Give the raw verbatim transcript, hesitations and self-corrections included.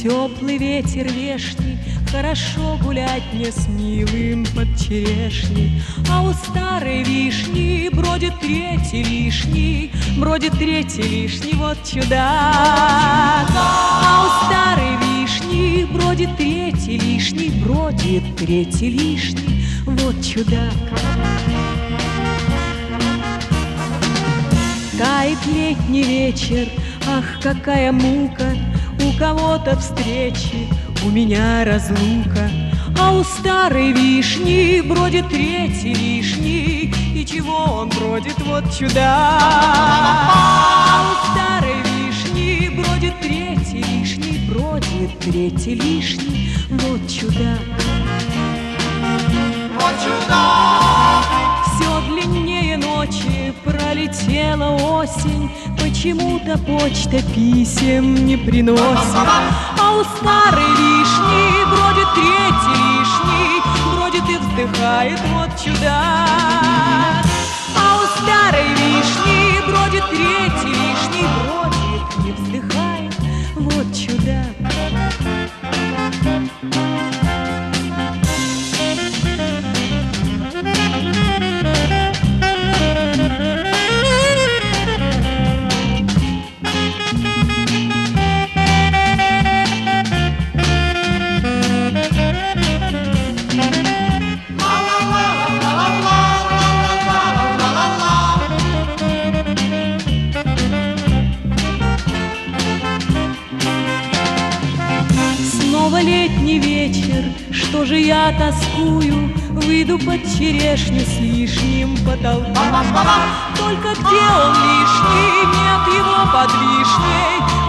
Теплый ветер вешний, хорошо гулять мне с милым под черешней. А у старой вишни бродит третий лишний, бродит третий лишний, вот чудак. А у старой вишни бродит третий лишний, бродит третий лишний, вот чудак. Тает летний вечер, ах, какая мука, у кого-то встречи, у меня разлука. А у старой вишни бродит третий лишний, и чего он бродит, вот чудак. А у старой вишни бродит третий лишний, бродит третий лишний, вот чудак. Вот чудак! Все длиннее ночи, пролетела осень, почему-то почта писем не приносит. А у старой вишни бродит третий лишний, бродит и вздыхает, вот чудак. А у старой вишни бродит третий лишний, бродит и вздыхает, вот чудак. Снова летний вечер, что же я тоскую, выйду под черешню с лишним потолку. Только где он лишний, нет его под вишней,